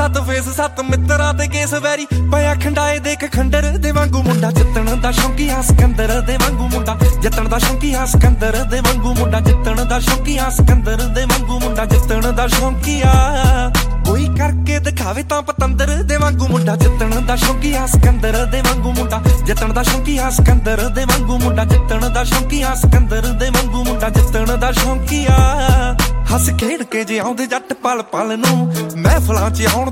ਸੱਤ ਫੇਸ ਸੱਤ ਮਿੱਤਰਾਂ ਤੇ ਕੇਸ ਵੈਰੀ ਪਿਆ ਖੰਡਾਏ ਦੇਖ ਖੰਡਰ ਦੇ ਵਾਂਗੂ ਮੁੰਡਾ ਜਿੱਤਣ ਦਾ ਸ਼ੌਂਕੀਆ ਸਿਕੰਦਰ ਦੇ ਵਾਂਗੂ ਮੁੰਡਾ ਜਿੱਤਣ ਦਾ ਸ਼ੌਂਕੀਆ ਸਿਕੰਦਰ ਦੇ ਵਾਂਗੂ ਮੁੰਡਾ ਜਿੱਤਣ ਦਾ ਸ਼ੌਂਕੀਆ ਸਿਕੰਦਰ ਦੇ ਵਾਂਗੂ ਮੁੰਡਾ ਜਿੱਤਣ ਦਾ ਸ਼ੌਂਕੀਆ ਕੋਈ ਕਰਕੇ ਦਿਖਾਵੇ ਤਾਂ ਪਤੰਦਰ ਦੇ ਵਾਂਗੂ ਮੁੰਡਾ ਜਿੱਤਣ ਦਾ ਸ਼ੌਂਕੀਆ ਸਿਕੰਦਰ ਦੇ ਵਾਂਗੂ ਮੁੰਡਾ ਜਿੱਤਣ ਦਾ ਸ਼ੌਂਕੀਆ ਸਿਕੰਦਰ ਦੇ ਵਾਂਗੂ ਮੁੰਡਾ ਜਿੱਤਣ ਦਾ ਸ਼ੌਂਕੀਆ ਸਿਕੰਦਰ ਦੇ ਵਾਂਗੂ ਮੁੰਡਾ ਜਿੱਤਣ ਦਾ ਸ਼ੌਂਕੀਆ ਹੱਸ ਖੇਡ ਕੇ ਜੇ ਆਉਂਦੇ ਜੱਟ ਪਲ ਪਲ ਨੂੰ ਮਹਿਫਲਾਂ 'ਚ ਆਉਣ